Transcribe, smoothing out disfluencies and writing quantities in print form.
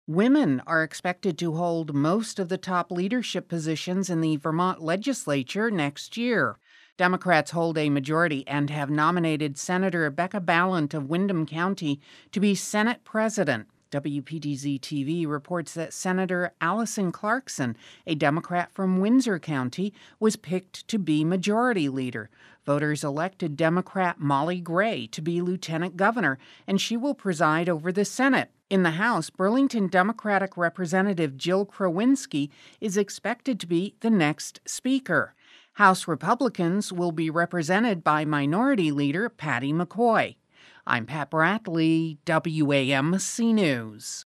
Women are expected to hold most of the top leadership positions in the Vermont legislature next year. Democrats hold a majority and have nominated Senator Becca Balint of Windham County to be Senate President. WPTZ TV reports that Senator Allison Clarkson, a Democrat from Windsor County, was picked to be Majority Leader. Voters elected Democrat Molly Gray to be Lieutenant Governor, and she will preside over the Senate. In the House, Burlington Democratic Representative Jill Krowinski is expected to be the next Speaker. House Republicans will be represented by Minority Leader Patty McCoy. I'm Pat Bradley, WAMC News.